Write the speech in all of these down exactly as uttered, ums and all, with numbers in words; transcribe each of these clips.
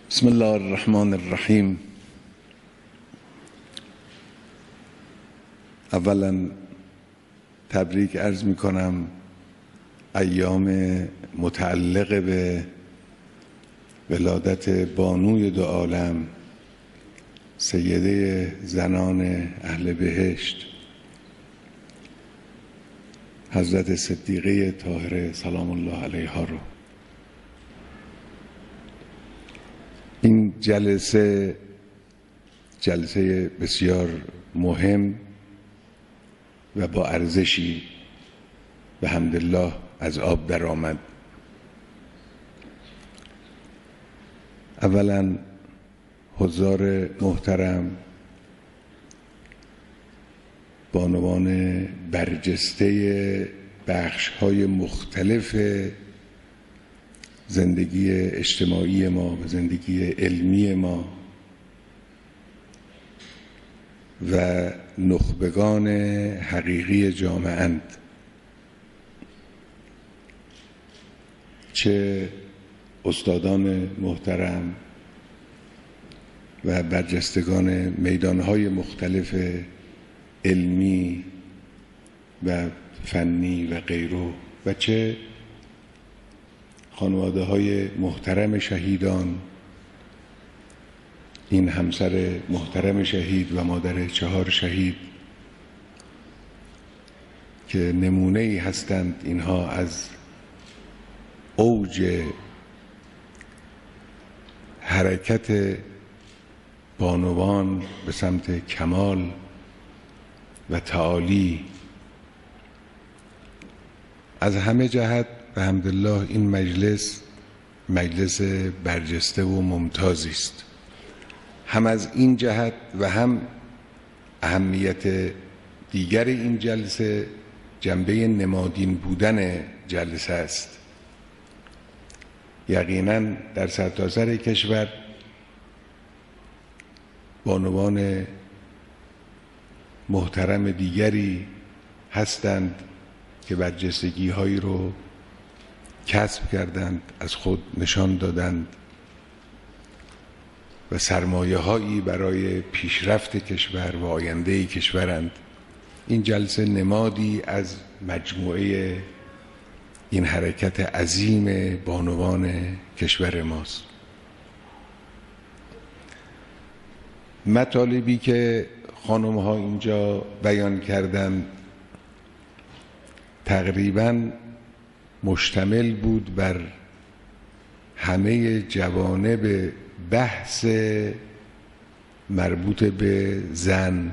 بسم الله الرحمن الرحیم. اولا تبریک عرض می کنم ایام متعلق به ولادت بانوی دو عالم، سیده زنان اهل بهشت، حضرت صدیقه طاهره سلام الله علیها رو. این جلسه جلسه بسیار مهم و با ارزشی به حمدالله از آب در آمد. اولا حضار محترم، بانوان برجسته بخش‌های مختلف زندگی اجتماعی ما و زندگی علمی ما و نخبگان حقیقی جامعه اند، چه استادان محترم و برجستگان میدانهای مختلف علمی و فنی و غیره، و چه خانواده های محترم شهیدان، این همسر محترم شهید و مادر چهار شهید که نمونه ای هستند اینها از اوج حرکت بانوان به سمت کمال و تعالی. از همه جهت به حمدالله این مجلس مجلس برجسته و ممتازی است، هم از این جهت و هم اهمیت دیگر این جلسه جنبه نمادین بودن جلسه است. یقینا در سرتاسر کشور بانوان محترم دیگری هستند که برجستگی هایی رو کسب کردند، از خود نشان دادند و سرمایه هایی برای پیشرفت کشور و آینده کشورند. این جلسه نمادی از مجموعه این حرکت عظیم بانوان کشور ماست. مطالبی که خانم ها اینجا بیان کردند تقریباً مشتمل بود بر همه جوانب بحث مربوط به زن،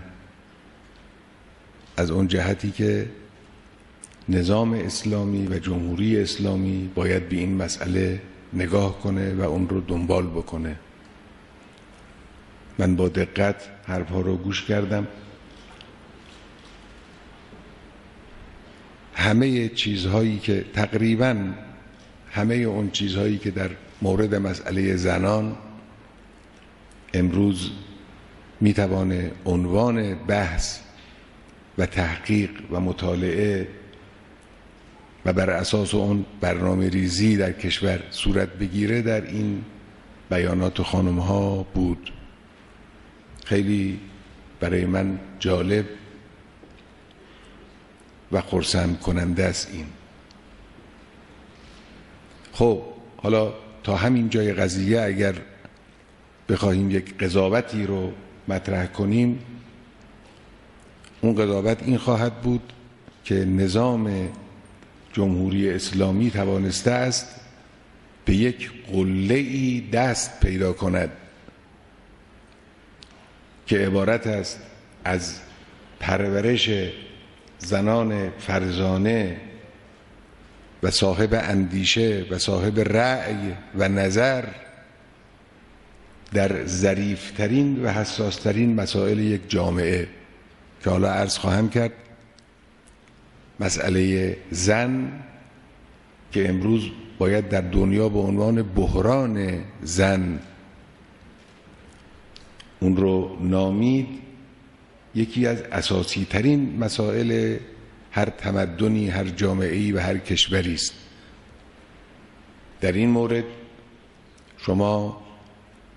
از اون جهتی که نظام اسلامی و جمهوری اسلامی باید به این مسئله نگاه کنه و اون رو دنبال بکنه. من با دقت حرفها رو گوش کردم. همه چیزهایی که تقریباً همه اون چیزهایی که در مورد مسئله زنان امروز میتوانه عنوان بحث و تحقیق و مطالعه و بر اساس اون برنامه ریزی در کشور صورت بگیره در این بیانات خانم ها بود. خیلی برای من جالب و خرسند کننده است این. خب حالا تا همین جای قضیه اگر بخواهیم یک قضاوتی رو مطرح کنیم، اون قضاوت این خواهد بود که نظام جمهوری اسلامی توانسته است به یک قله‌ای دست پیدا کند که عبارت است از پرورش زنان فرزانه و صاحب اندیشه و صاحب رأی و نظر در ظریف‌ترین و حساس‌ترین مسائل یک جامعه، که حالا عرض خواهم کرد مسئله زن که امروز باید در دنیا به عنوان بحران زن اون رو نامید، یکی از اساسی ترین مسائل هر تمدنی، هر جامعه‌ای و هر کشوری است. در این مورد شما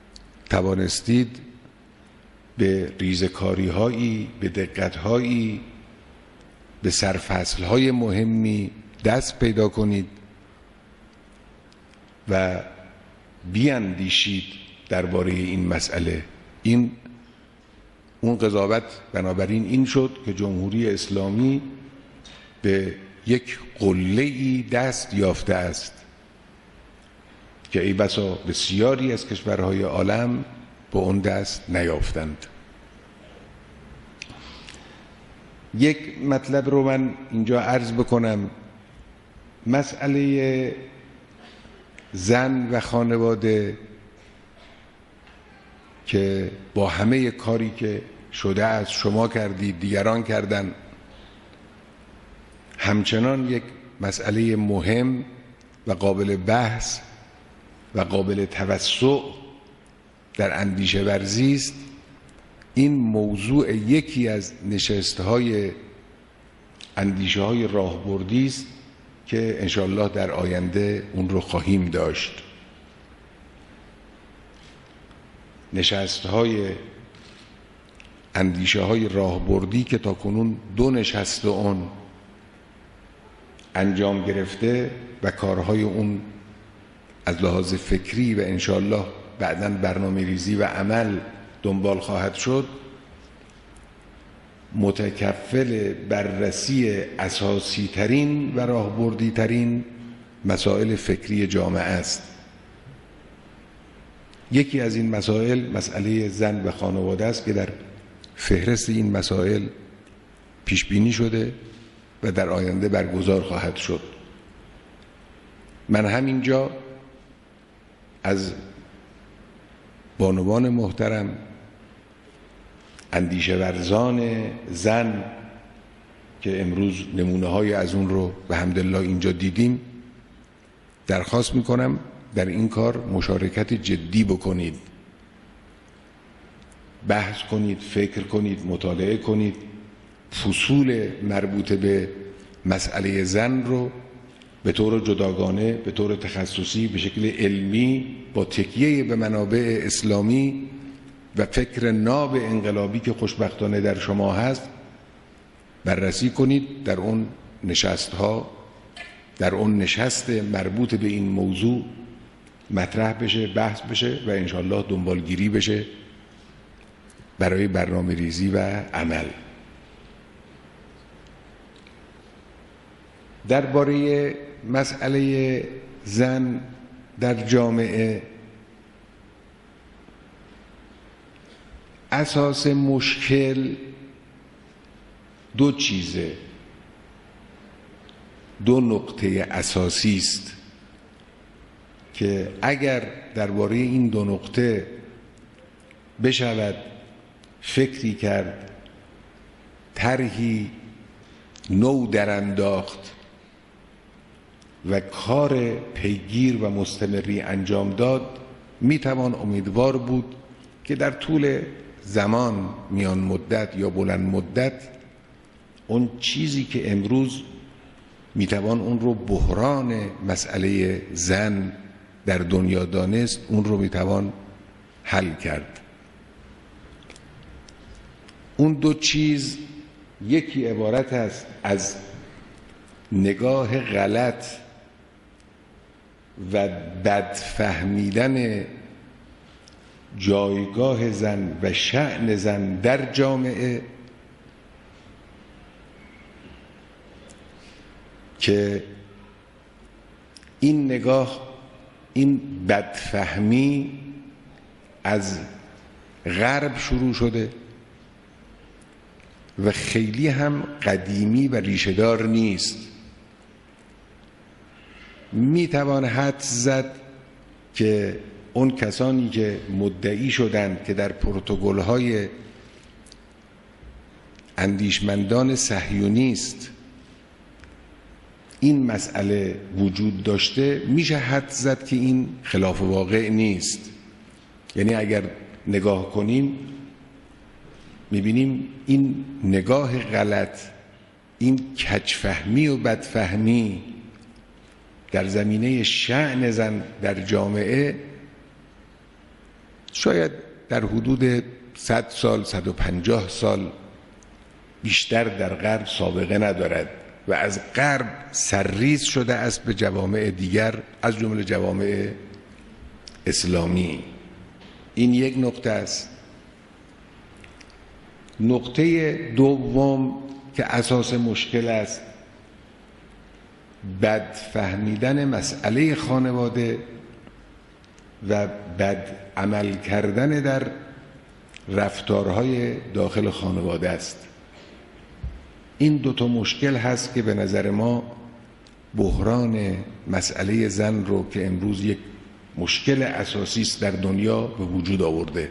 توانستید به ریزکاری هایی، به دقت هایی، به سرفصل های مهمی دست پیدا کنید و بیاندیشید درباره این مسئله. این اون قضاوت بنابراین این شد که جمهوری اسلامی به یک قله‌ای دست یافته است که ای بسا بسیاری از کشورهای عالم به اون دست نیافتند. یک مطلب رو من اینجا عرض بکنم. مسئله زن و خانواده که با همه کاری که شده است، شما کردید، دیگران کردن، همچنان یک مسئله مهم و قابل بحث و قابل توسع در اندیشه ورزی است. این موضوع یکی از نشست‌های اندیشه های راهبردی است که انشاءالله در آینده اون رو خواهیم داشت. نشست‌های اندیشه های راهبردی که تا کنون دو نشست اون انجام گرفته و کارهای اون از لحاظ فکری و انشاءالله بعداً برنامه ریزی و عمل دنبال خواهد شد، متکفل بررسی اساسی ترین و راهبردی ترین مسائل فکری جامعه است. یکی از این مسائل مسئله زن و خانواده است که در فهرست این مسائل پیش بینی شده و در آینده برگزار خواهد شد. من همینجا از بانوان محترم، اندیشه ورزان زن که امروز نمونه های از اون رو به حمدالله اینجا دیدیم، درخواست میکنم در این کار مشارکت جدی بکنید، بحث کنید، فکر کنید، مطالعه کنید، فصول مربوط به مسئله زن رو به طور جداگانه، به طور تخصصی، به شکل علمی، با تکیه به منابع اسلامی و فکر ناب انقلابی که خوشبختانه در شما هست بررسی کنید. در اون نشست ها، در اون نشست مربوط به این موضوع مطرح بشه، بحث بشه و انشالله دنبالگیری بشه برای برنامه ریزی و عمل. درباره مسئله زن در جامعه، اساس مشکل دو چیزه، دو نقطه اساسی است که اگر درباره این دو نقطه بشود فکری کرد، طرحی نو درانداخت و کار پیگیر و مستمری انجام داد، میتوان امیدوار بود که در طول زمان، میان مدت یا بلند مدت، اون چیزی که امروز میتوان اون رو بحران مسئله زن در دنیا دانست، اون رو میتوان حل کرد. اون دو چیز یکی عبارت است از نگاه غلط و بد فهمیدن جایگاه زن و شأن زن در جامعه که این نگاه، این بدفهمی از غرب شروع شده و خیلی هم قدیمی و ریشه‌دار نیست. میتوان حدس زد که اون کسانی که مدعی شدند که در پروتکل‌های اندیشمندان صهیونیست این مسئله وجود داشته، میشه حدس زد که این خلاف واقع نیست. یعنی اگر نگاه کنیم میبینیم این نگاه غلط، این کجفهمی و بدفهمی در زمینه شأن زن در جامعه شاید در حدود صد سال، صد و پنجاه سال بیشتر در غرب سابقه ندارد و از غرب سرریز شده است به جوامع دیگر از جمله جوامع اسلامی. این یک نقطه است. نقطه دوم که اساس مشکل است، بد فهمیدن مسئله خانواده و بد عمل کردن در رفتارهای داخل خانواده است. این دو تا مشکل هست که به نظر ما بحران مسئله زن رو که امروز یک مشکل اساسی است در دنیا به وجود آورده.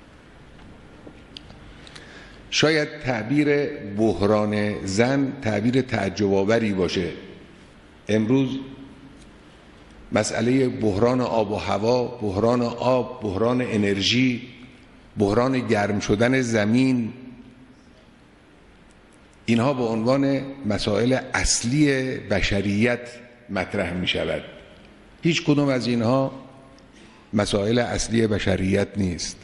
شاید تعبیر بحران زن تعبیر تعجب آوری باشه. امروز مسئله بحران آب و هوا، بحران آب، بحران انرژی، بحران گرم شدن زمین، اینها به عنوان مسائل اصلی بشریت مطرح می شود. هیچ کدوم از اینها مسائل اصلی بشریت نیست.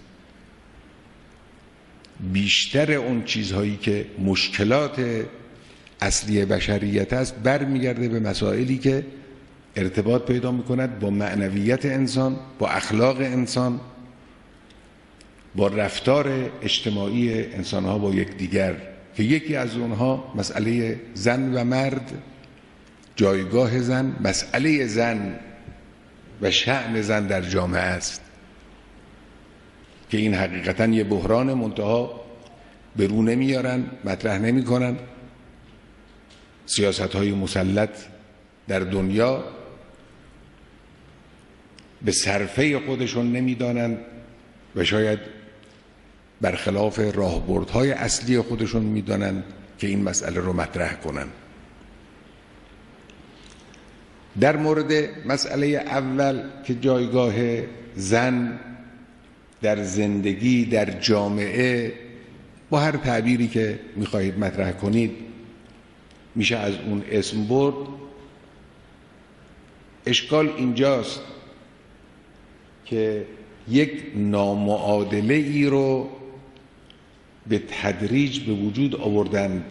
بیشتر اون چیزهایی که مشکلات اصلی بشریت است برمیگرده به مسائلی که ارتباط پیدا میکند با معنویت انسان، با اخلاق انسان، با رفتار اجتماعی انسانها با یکدیگر، که یکی از اونها مسئله زن و مرد، جایگاه زن، مسئله زن و شأن زن در جامعه است که این حقیقتاً یه بحران منتها به رو نمیارن، مطرح نمی کنن. سیاست های مسلط در دنیا به صرفه خودشون نمیدانند و شاید برخلاف راهبردهای اصلی خودشون میدانند که این مسئله رو مطرح کنن. در مورد مسئله اول که جایگاه زن در زندگی، در جامعه، با هر تعبیری که میخواهید مطرح کنید میشه از اون اسم برد. اشکال اینجاست که یک نامعادله ای رو به تدریج به وجود آوردند.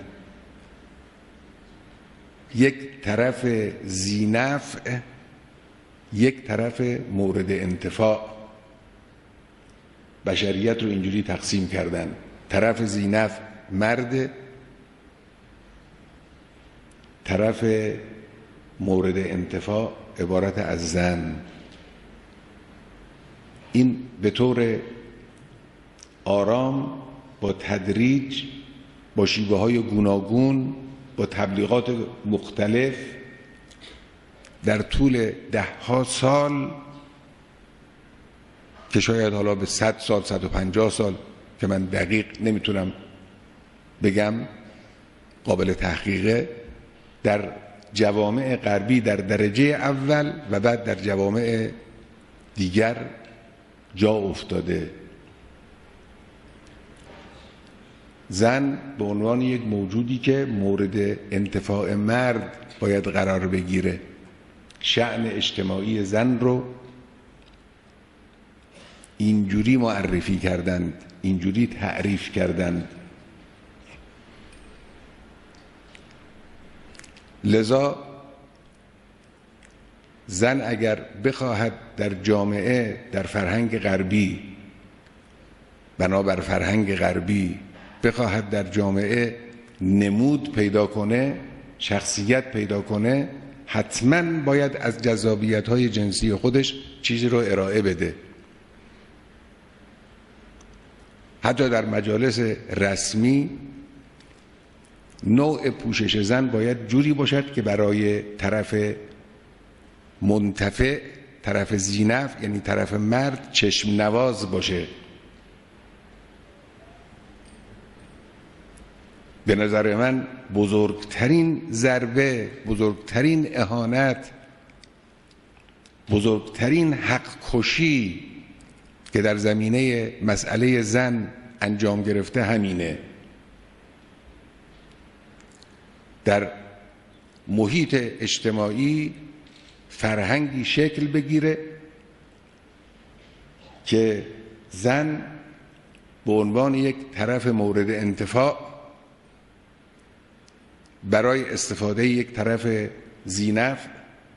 یک طرف ذینفع، یک طرف مورد انتفاع. بشریت رو اینجوری تقسیم کردن: طرف ذینفع مرد، طرف مورد انتفاع عبارت از زن. این به طور آرام با تدریج، با شیوه های گوناگون، با تبلیغات مختلف در طول ده ها سال که شاید حالا به صد سال، صد و پنجاه سال که من دقیق نمیتونم بگم، قابل تحقیقه، در جوامع غربی در درجه اول و بعد در جوامع دیگر جا افتاده. زن به عنوان یک موجودی که مورد انتفاع مرد باید قرار بگیره، شأن اجتماعی زن رو اینجوری معرفی کردند، اینجوری تعریف کردند. لذا زن اگر بخواهد در جامعه، در فرهنگ غربی، بنابر فرهنگ غربی بخواهد در جامعه نمود پیدا کنه، شخصیت پیدا کنه، حتما باید از جذابیت‌های جنسی خودش چیزی رو ارائه بده. حتی در مجالس رسمی نوع پوشش زن باید جوری باشد که برای طرف منتفع، طرف ذینفع یعنی طرف مرد، چشم نواز باشه. به نظر من بزرگترین ضربه، بزرگترین اهانت، بزرگترین حق کشی که در زمینه مسئله زن انجام گرفته همینه. در محیط اجتماعی فرهنگی شکل بگیره که زن به عنوان یک طرف مورد انتفاع برای استفاده یک طرف ذینفع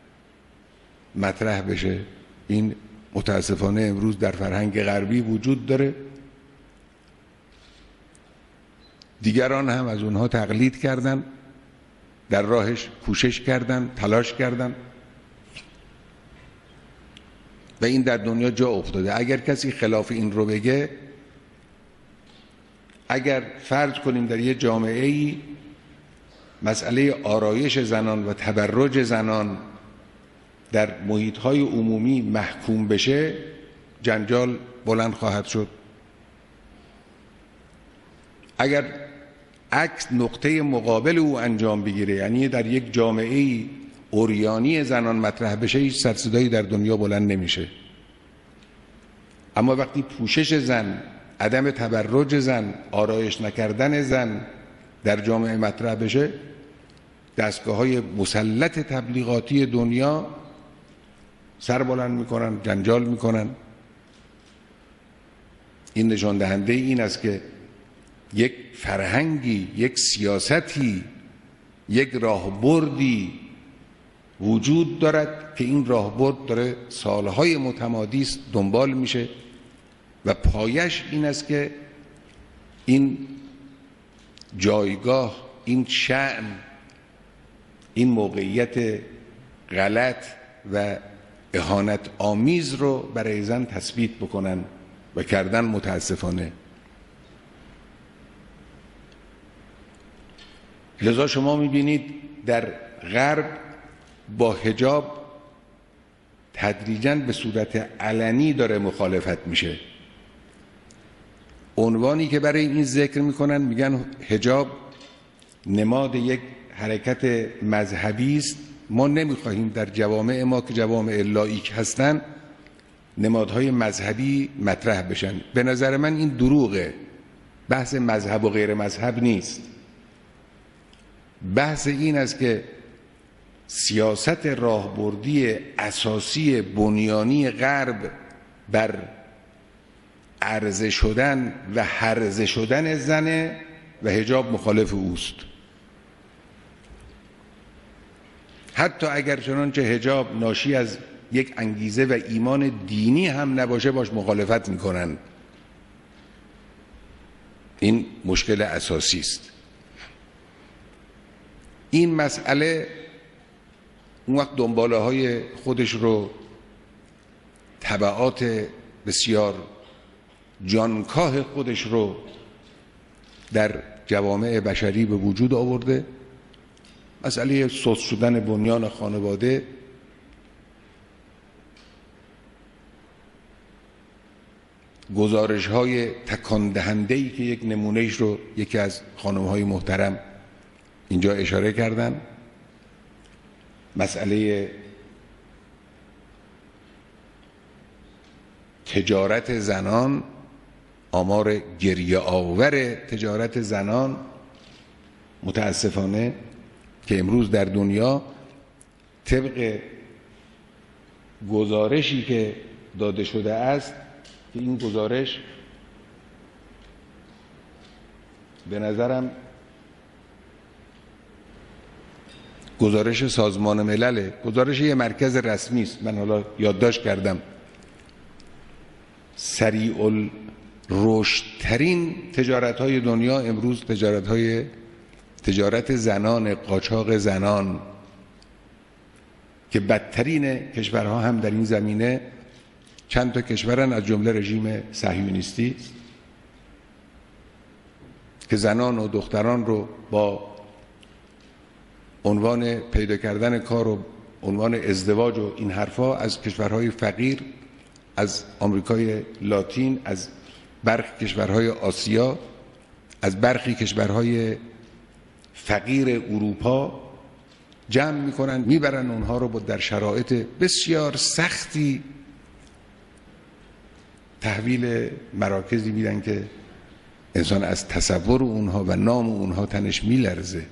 مطرح بشه. این متاسفانه امروز در فرهنگ غربی وجود داره. دیگران هم از اونها تقلید کردن، در راهش کوشش کردن، تلاش کردن و این در دنیا جا افتاده. اگر کسی خلاف این رو بگه، اگر فرض کنیم در یه جامعه ای مسئله آرایش زنان و تبرج زنان در محیط‌های عمومی محکوم بشه، جنجال بلند خواهد شد. اگر عکس نقطه مقابل او انجام بگیره، یعنی در یک جامعه عریانی زنان مطرح بشه، هیچ سر صدایی در دنیا بلند نمیشه. اما وقتی پوشش زن، عدم تبرج زن، آرایش نکردن زن در جامعه مطرح بشه، دستگاه‌های مسلط تبلیغاتی دنیا سر بلند میکنن، جنجال میکنن. این نشان دهنده این است که یک فرهنگی، یک سیاستی، یک راهبردی وجود دارد که این راهبرد داره سالهای متمادی است دنبال میشه و پایش این است که این جایگاه، این شأن، این موقعیت غلط و اهانت آمیز رو برای زن تثبیت بکنن و کردن. متاسفانه لذا شما میبینید در غرب با حجاب تدریجاً به صورت علنی داره مخالفت میشه. عنوانی که برای این ذکر میکنن، میگن حجاب نماد یک حرکت مذهبی است. ما نمیخواهیم در جوامع ما که جوامع لاییک هستن نمادهای مذهبی مطرح بشن. به نظر من این دروغه. بحث مذهب و غیر مذهب نیست. بحث این است که سیاست راهبردی اساسی بنیانی غرب بر عرضه شدن و هرزه شدن زنه و حجاب مخالف اوست. حتی اگر چنانچه حجاب ناشی از یک انگیزه و ایمان دینی هم نباشه، باش مخالفت میکنن. این مشکل اساسی است. این مسئله اون وقت دنباله های خودش رو، تبعات بسیار جانکاه خودش رو در جوامع بشری به وجود آورده. مسئله سوس شدن بنیان خانواده، گزارش های تکان دهنده‌ای که یک نمونهش رو یکی از خانم های محترم اینجا اشاره کردن، مسئله تجارت زنان، آمار گریه آور تجارت زنان متاسفانه که امروز در دنیا طبق گزارشی که داده شده است، که این گزارش به نظرم گزارش سازمان ملله، گزارش یه مرکز رسمی است، من حالا یادداشت کردم، سریع الرشد ترین تجارت های دنیا امروز تجارت های تجارت زنان، قاچاق زنان، که بدترین کشورها هم در این زمینه چند تا کشورن، از جمله رژیم صهیونیستی که زنان و دختران رو با عنوان پیدا کردن کار و عنوان ازدواج و این حرفا از کشورهای فقیر، از آمریکای لاتین، از برخی کشورهای آسیا، از برخی کشورهای فقیر اروپا جمع میکنن، میبرن اونها رو با در شرایط بسیار سختی تحویل مراکزی میدن که انسان از تصور اونها و نام اونها تنش میلرزه.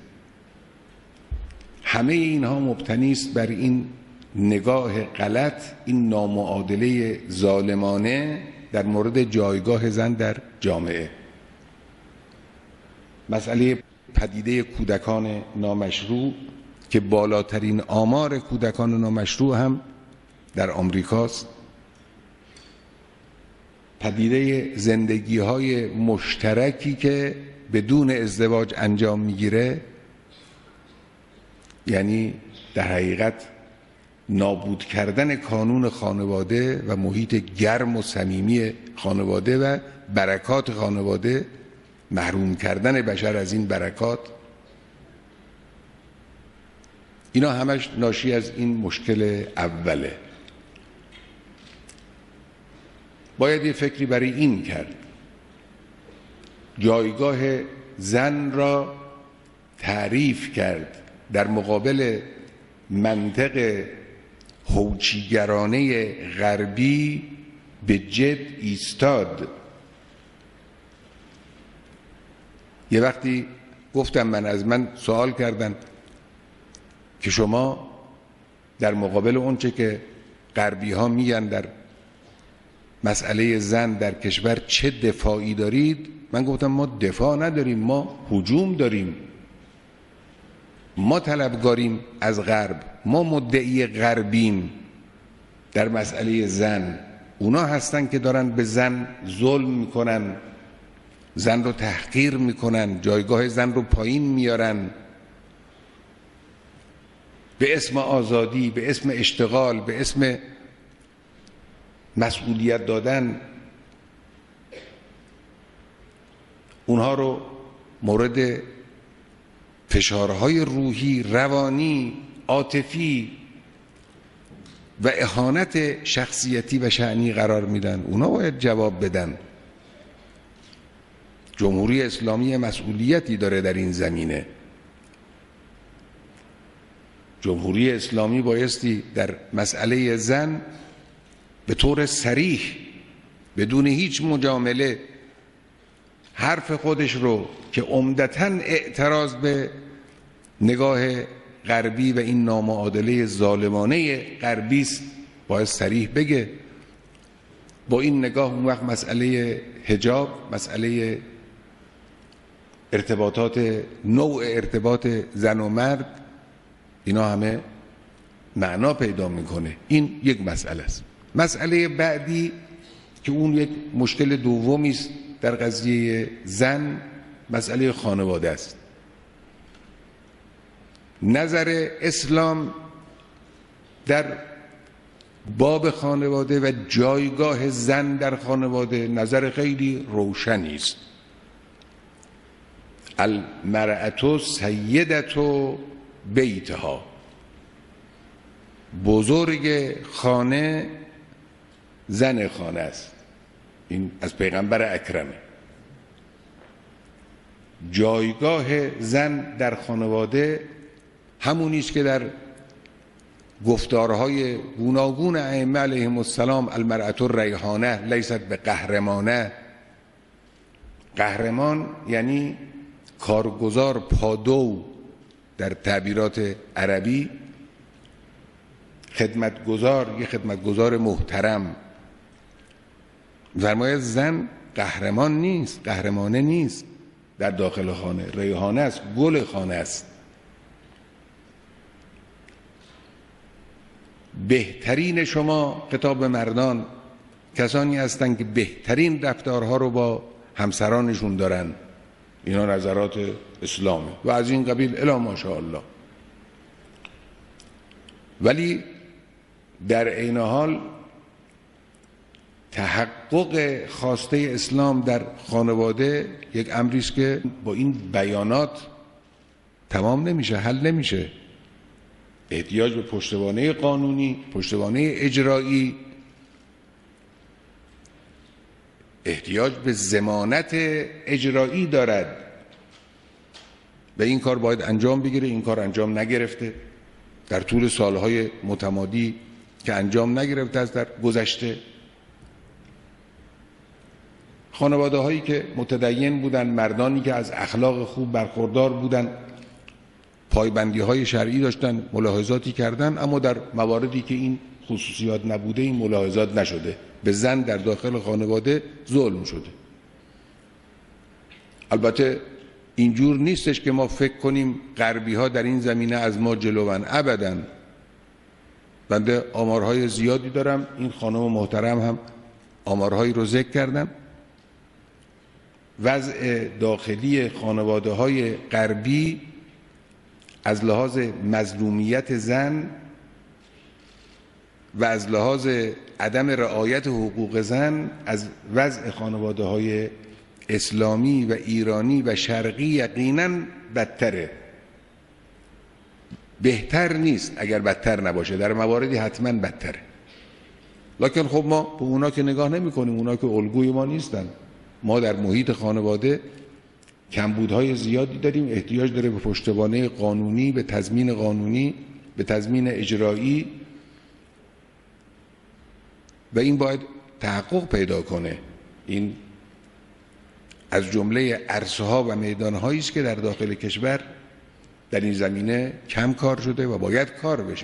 همه اینها مبتنی است بر این نگاه غلط، این نامعادله ظالمانه در مورد جایگاه زن در جامعه. مسئله پدیده کودکان نامشروع که بالاترین آمار کودکان نامشروع هم در آمریکاست. پدیده زندگی های مشترکی که بدون ازدواج انجام میگیره، یعنی در حقیقت نابود کردن کانون خانواده و محیط گرم و صمیمی خانواده و برکات خانواده، محروم کردن بشر از این برکات. اینا همش ناشی از این مشکل اوله. باید یه فکری برای این کرد، جایگاه زن را تعریف کرد در مقابل منطق هوچیگرانه غربی به جد ایستاد. یه وقتی گفتم، من از من سوال کردن که شما در مقابل اون چه که غربی ها میگن در مسئله زن در کشور چه دفاعی دارید؟ من گفتم ما دفاع نداریم، ما هجوم داریم. ما طلبگاریم از غرب، ما مدعی غربیم در مسئله زن. اونا هستن که دارن به زن ظلم میکنن، زن رو تحقیر میکنن، جایگاه زن رو پایین میارن، به اسم آزادی، به اسم اشتغال، به اسم مسئولیت دادن اونها رو مورد فشارهای روحی، روانی، عاطفی و اهانت شخصیتی و شأنی قرار میدن. اونا باید جواب بدن. جمهوری اسلامی مسئولیتی داره در این زمینه. جمهوری اسلامی بایستی در مسئله زن به طور صریح، بدون هیچ مجامله، حرف خودش رو که عمدتاً اعتراض به نگاه غربی و این نامعادله ظالمانه غربی است، باید صریح بگه. با این نگاه اون وقت مسئله حجاب، مسئله ارتباطات، نوع ارتباط زن و مرد، اینا همه معنا پیدا میکنه. این یک مسئله است. مسئله بعدی که اون یک مشکل دومی است در قضیه زن، مسئله خانواده است. نظر اسلام در باب خانواده و جایگاه زن در خانواده نظر خیلی روشنی است. المرأة سیدة بیتها، بزرگ خانه زن خانه است. این از پیغمبر اکرمه. جایگاه زن در خانواده همونی است که در گفتارهای گوناگون ائمه علیهم السلام، المرأة ریحانه لیست به قهرمانه. قهرمان یعنی کارگزار، پادو در تعبیرات عربی، خدمتگزار، یه خدمتگزار محترم. فرماید زن قهرمان نیست، قهرمانه نیست در داخل خانه، ریحانه است، گل خانه است. بهترین شما خطاب مردان کسانی هستند که بهترین رفتارها رو با همسرانشون دارن. اینا نظرات اسلامه و از این قبیل الی ماشاءالله. ولی در عین حال تحقق خواسته اسلام در خانواده یک امری است که با این بیانات تمام نمیشه، حل نمیشه. احتیاج به پشتوانه قانونی، پشتوانه اجرایی، احتیاج به ضمانت اجرایی دارد و این کار باید انجام بگیره. این کار انجام نگرفته در طول سالهای متمادی که انجام نگرفته است در گذشته. خانواده هایی که متدین بودن، مردانی که از اخلاق خوب برخوردار بودن، پایبندی های شرعی داشتن، ملاحظاتی کردن، اما در مواردی که این خصوصیات نبوده این ملاحظات نشده. به زن در داخل خانواده ظلم شده. البته اینجور نیستش که ما فکر کنیم غربی ها در این زمینه از ما جلوان، ابداً. بنده آمارهای زیادی دارم، این خانم محترم هم آمارهایی رو ذکر کردم. وضع داخلی خانواده های غربی از لحاظ مظلومیت زن و از لحاظ عدم رعایت حقوق زن از وضع خانواده های اسلامی و ایرانی و شرقی یقیناً بدتره. بهتر نیست، اگر بدتر نباشه در مواردی حتما بدتره. لکن خب ما به اونا که نگاه نمی کنیم، اونا که الگوی ما نیستن. ما در محیط خانواده کمبودهای زیادی داریم، احتیاج داره به پشتوانه قانونی، به تضمین قانونی، به تضمین اجرایی و این باید تحقق پیدا کنه. این از جمله عرصه ها و میدان هایی است که در داخل کشور در این زمینه کم کار شده و باید کار بشه.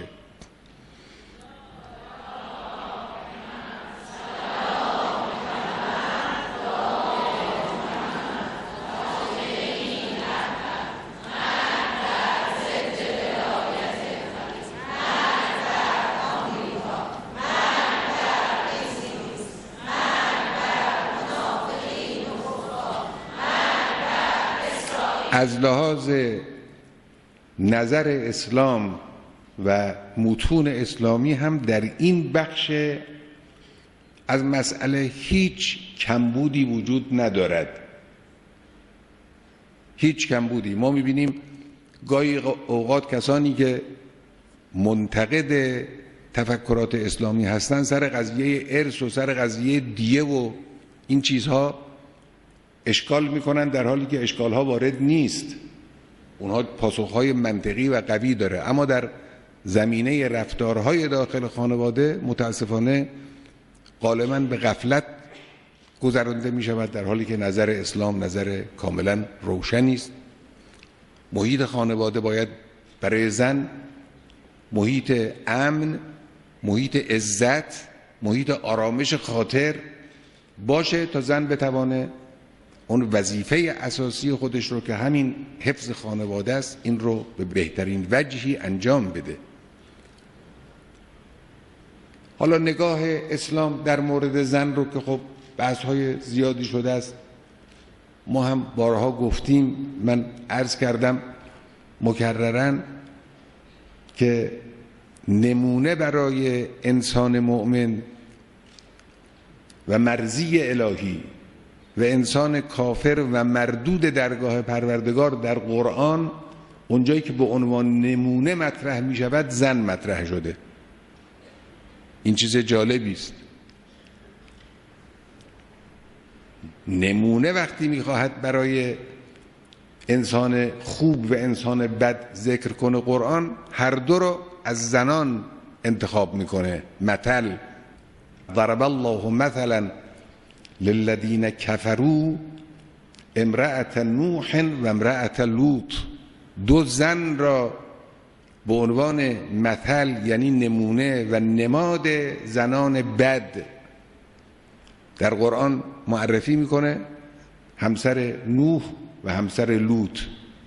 از لحاظ نظر اسلام و متون اسلامی هم در این بخش از مسئله هیچ کمبودی وجود ندارد. هیچ کمبودی. ما میبینیم گاهی اوقات کسانی که منتقد تفکرات اسلامی هستند سر قضیه ارث و سر قضیه دیه و این چیزها اشکال میکنن، در حالی که اشکالها وارد نیست. اونها پاسخهای منطقی و قوی داره، اما در زمینه رفتارهای داخل خانواده متاسفانه غالباً به غفلت گذرانده می شود، در حالی که نظر اسلام نظر کاملا روشنی است. محیط خانواده باید برای زن محیط امن، محیط عزت، محیط آرامش خاطر باشه تا زن بتوانه اون وظیفه اساسی خودش رو که همین حفظ خانواده است این رو به بهترین وجهی انجام بده. حالا نگاه اسلام در مورد زن رو که خب بحث‌های زیادی شده است، ما هم بارها گفتیم، من عرض کردم مکرراً که نمونه برای انسان مؤمن و مرضی الهی و انسان کافر و مردود درگاه پروردگار در قرآن اونجایی که به عنوان نمونه مطرح می شود زن مطرح شده. این چیز جالبی است. نمونه وقتی می خواهد برای انسان خوب و انسان بد ذکر کنه قرآن، هر دو رو از زنان انتخاب میکنه. مثل ضرب الله مثلا للذین کفروا امرأة نوح و امرأة لوط، دو زن را به عنوان مثل یعنی نمونه و نماد زنان بد در قرآن معرفی میکنه، همسر نوح و همسر لوط.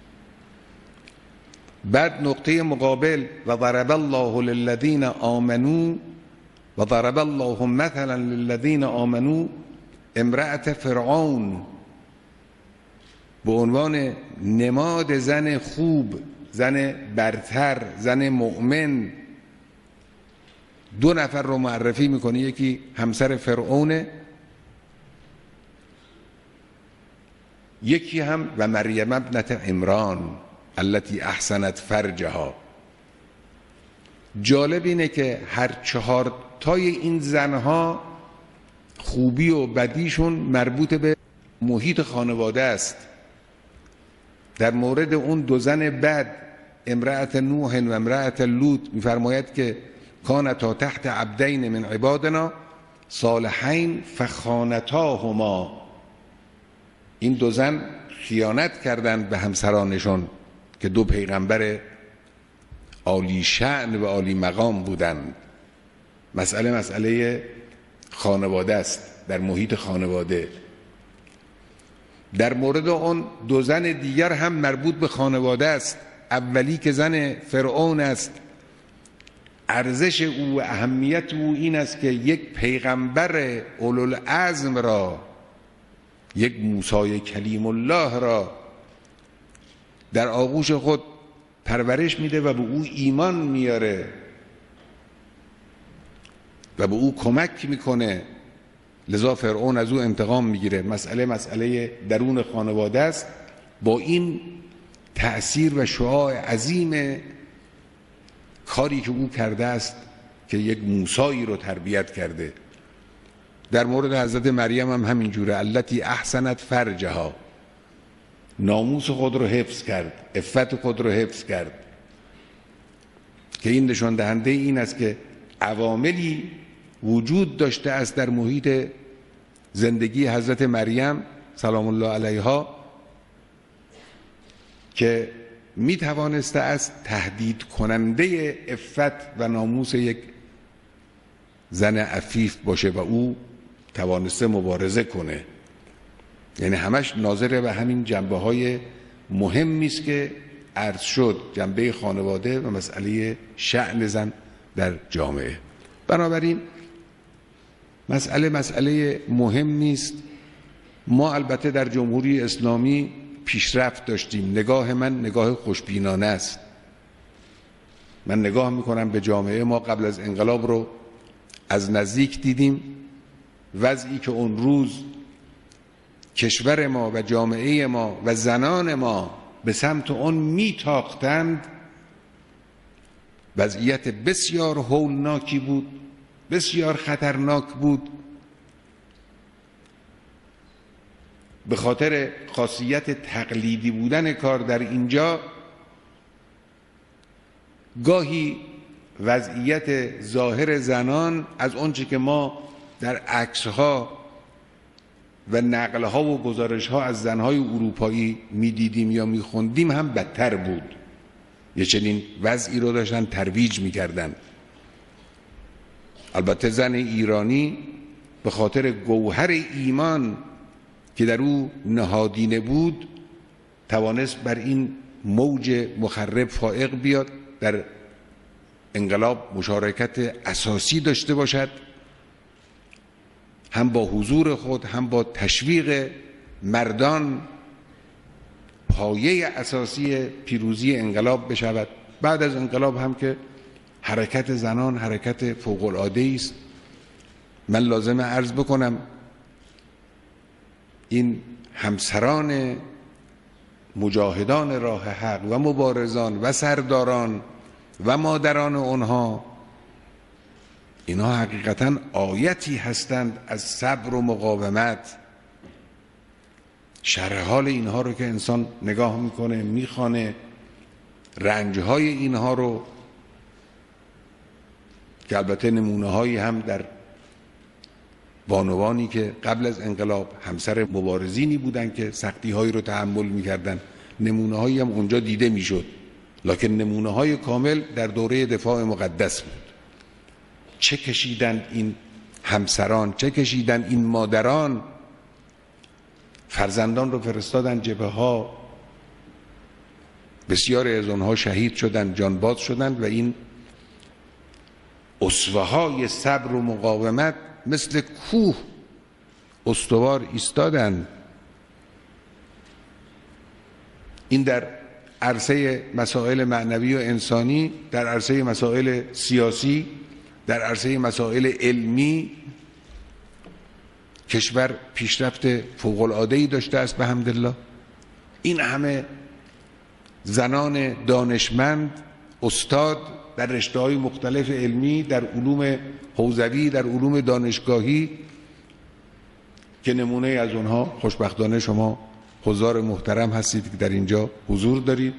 بعد نقطه مقابل و ضرب الله للذین آمنوا و ضرب الله مثلا للذین آمنوا امرأة فرعون به عنوان نماد زن خوب، زن برتر، زن مؤمن. دو نفر رو معرفی میکنه، یکی همسر فرعونه، یکی هم و مریم ابنت عمران التي احسنت فرجها. جالب اینه که هر چهار تای این زنها خوبی و بدیشون مربوط به محیط خانواده است. در مورد اون دو زن بد امرأة نوح و امرأة لوط میفرماید که کانتا تحت عبدین من عبادنا صالحین فخانتاهما. این دو زن خیانت کردند به همسرانشون، که دو پیغمبر عالی شأن و عالی مقام بودند. مسئله مسئله خانواده است، در محیط خانواده. در مورد اون دو زن دیگر هم مربوط به خانواده است. اولی که زن فرعون است، ارزش او و اهمیت او این است که یک پیغمبر اولوالعزم را، یک موسی کلیم الله را در آغوش خود پرورش میده و به او ایمان میاره و به او کمک میکنه. لذا فرعون از او انتقام میگیره. مسئله مسئله درون خانواده است، با این تأثیر و شعاع عظیم کاری که او کرده است که یک موسی رو تربیت کرده. در مورد حضرت مریم هم همینجوره. التی احسنت فرجها، ناموس خود رو حفظ کرد، عفت خود رو حفظ کرد، که این نشان دهنده این است که عواملی وجود داشته است در محیط زندگی حضرت مریم سلام الله علیها که می توانسته است تهدید کننده عفت و ناموس یک زن عفیف باشه و او توانسته مبارزه کنه. یعنی همش ناظر به همین جنبه های مهمی است که عرض شد، جنبه خانواده و مسئله شأن زن در جامعه. بنابراین مسئله مسئله مهم نیست. ما البته در جمهوری اسلامی پیشرفت داشتیم. نگاه من نگاه خوشبینانه است. من نگاه میکنم به جامعه ما قبل از انقلاب رو از نزدیک دیدیم. وضعی که اون روز کشور ما و جامعه ما و زنان ما به سمت اون میتاختند وضعیت بسیار هولناکی بود، بسیار خطرناک بود. به خاطر خاصیت تقلیدی بودن کار در اینجا گاهی وضعیت ظاهر زنان از آنچه که ما در عکس‌ها و نقل‌ها و گزارش‌ها از زن‌های اروپایی می‌دیدیم یا می‌خوندیم هم بدتر بود. یه چنین وضعی رو داشتن ترویج می‌کردن. البته زن ایرانی به خاطر گوهر ایمان که در او نهادینه بود توانست بر این موج مخرب فائق بیاد، در انقلاب مشارکت اساسی داشته باشد، هم با حضور خود هم با تشویق مردان پایه اساسی پیروزی انقلاب بشود. بعد از انقلاب هم که حرکت زنان حرکت فوق العاده است. من لازمه عرض بکنم این همسران مجاهدان راه حق و مبارزان و سرداران و مادران اونها، اینا حقیقتا آیتی هستند از صبر و مقاومت. شرح حال اینها رو که انسان نگاه میکنه میخوانه، رنجهای اینها رو که البته نمونه هایی هم در بانوانی که قبل از انقلاب همسر مبارزینی بودن که سختی هایی رو تحمل میکردن، نمونه هایی هم اونجا دیده میشد، لکن نمونه های کامل در دوره دفاع مقدس بود. چه کشیدن این همسران، چه کشیدن این مادران، فرزندان رو فرستادن جبهه ها، بسیار از آنها شهید شدند، جانباز شدند و این اسوه های صبر و مقاومت مثل کوه استوار ایستادند. این در عرصه مسائل معنوی و انسانی، در عرصه مسائل سیاسی، در عرصه مسائل علمی کشور پیشرفت فوق العاده‌ای داشته است بحمدالله. این همه زنان دانشمند، استاد در رشته‌های مختلف علمی، در علوم حوزوی، در علوم دانشگاهی که نمونه از اونها خوشبختانه شما حضار محترم هستید که در اینجا حضور دارید.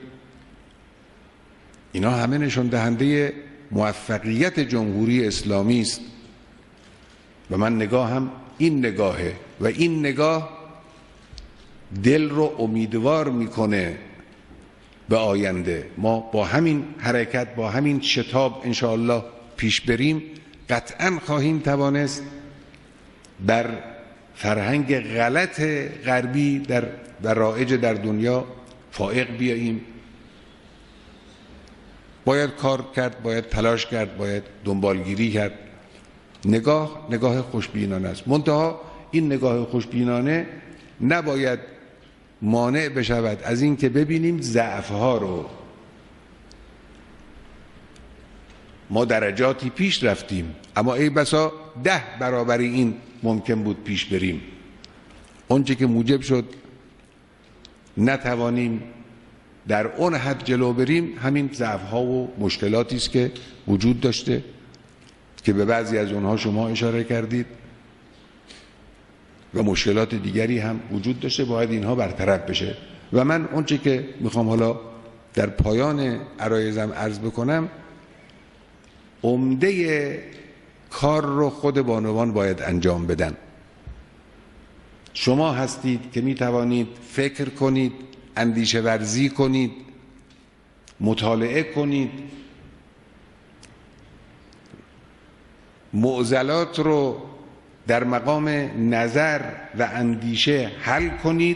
اینا همه نشان دهنده موفقیت جمهوری اسلامی است و من نگاهم این نگاهه و این نگاه دل رو امیدوار میکنه به آینده ما با همین حرکت، با همین شتاب انشاءالله پیش بریم، قطعا خواهیم توانست بر فرهنگ غلط غربی در و رایج در دنیا فائق بیاییم. باید کار کرد، باید تلاش کرد، باید دنبالگیری کرد. نگاه نگاه خوشبینانه است، منتها این نگاه خوشبینانه نباید مانع بشود از این که ببینیم ضعف‌ها رو. ما درجاتی پیش رفتیم، اما ای بسا ده برابر این ممکن بود پیش بریم. اونچه که موجب شد نتوانیم در اون حد جلو بریم همین ضعف‌ها و مشکلاتی است که وجود داشته که به بعضی از اونها شما اشاره کردید و مشکلات دیگری هم وجود داشته، باید اینها برطرف بشه. و من اونچه که میخوام حالا در پایان عرایزم عرض بکنم، عمده کار رو خود بانوان باید انجام بدن. شما هستید که میتوانید فکر کنید، اندیشه ورزی کنید، مطالعه کنید، معضلات رو در مقام نظر و اندیشه حل کنید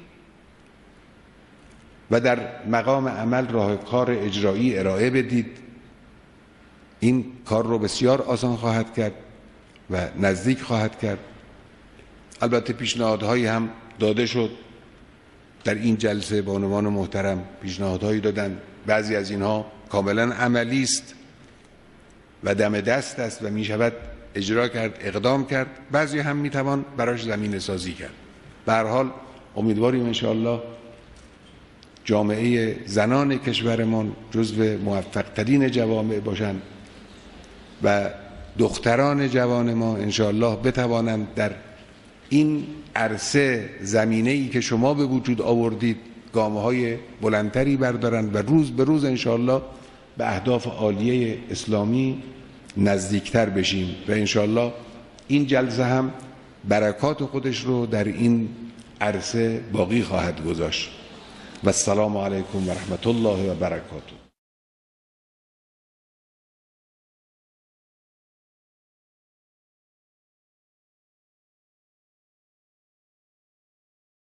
و در مقام عمل راه کار اجرایی ارائه بدید. این کار رو بسیار آسان خواهد کرد و نزدیک خواهد کرد. البته پیشنهادهایی هم داده شد در این جلسه، بانوان محترم پیشنهادهایی دادن، بعضی از اینها کاملا عملی است و دم دست است و می شود اجرا کرد، اقدام کرد، بعضی هم می توان براش زمینه سازی کرد. به هر حال امیدواریم ان شاءالله جامعه زنان کشورمان جزو موفق ترین جوامع باشند و دختران جوان ما ان شاءالله بتوانند در این عرصه، زمینه‌ای که شما به وجود آوردید، گام‌های بلندتری بردارند و روز به روز ان شاءالله به اهداف عالیه اسلامی نزدیکتر بشیم و ان شاءالله این جلسه هم برکات خودش رو در این عرصه باقی خواهد گذاشت. و السلام علیکم و رحمت الله و برکاته.